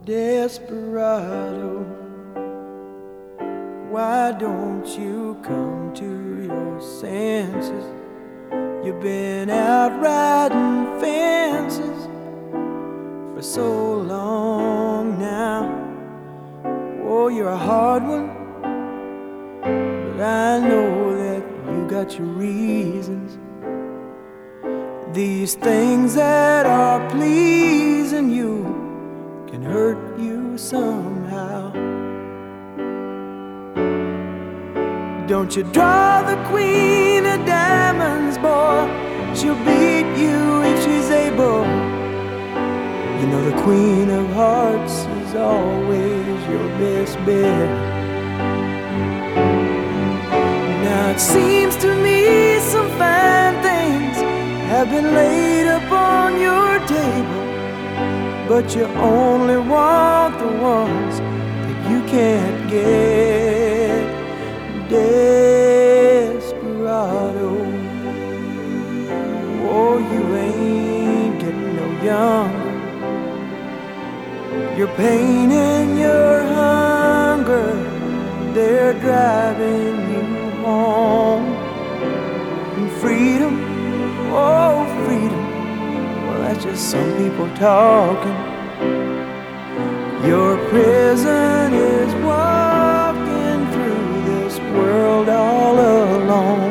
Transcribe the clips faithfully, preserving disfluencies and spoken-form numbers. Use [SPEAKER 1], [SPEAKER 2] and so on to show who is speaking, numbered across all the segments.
[SPEAKER 1] Desperado, why don't you come to your senses? You've been out riding fences for so long now. Oh, you're a hard one, but I know that you got your reasons. These things that are pleasing you can hurt you somehow. Don't you draw the queen of diamonds, boy. She'll beat you if she's able. You know the queen of hearts is always your best bet. Now it seems to me some fine things have been laid upon your table, but you only want the ones that you can't get. Desperado, oh, you ain't getting no younger. Your pain and your hunger, they're driving you home. And freedom, oh, freedom, well, that's just some people talking. Your prison is walking through this world all alone.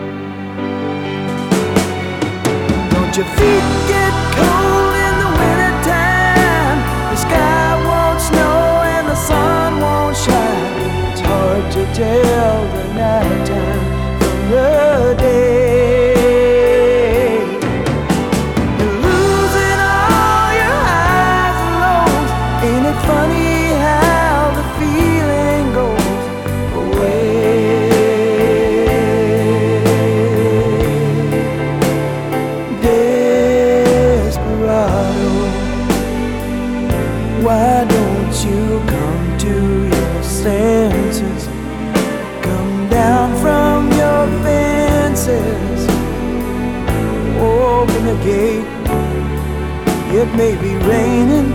[SPEAKER 1] Don't your feet get cold in the wintertime? The sky won't snow and the sun won't shine. It's hard to tell the nighttime from the day. Funny how the feeling goes away. Desperado, why don't you come to your senses? Come down from your fences. Open the gate. It may be raining,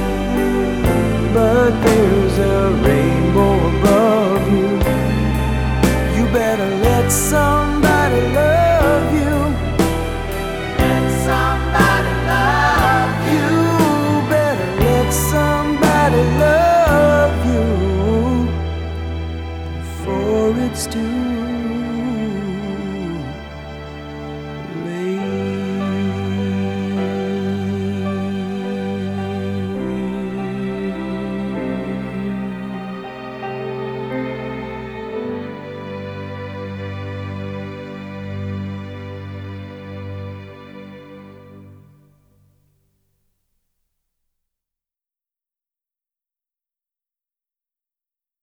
[SPEAKER 1] but there's a rainbow above you. You better let somebody love you. Let somebody love you. You better let somebody love you before it's too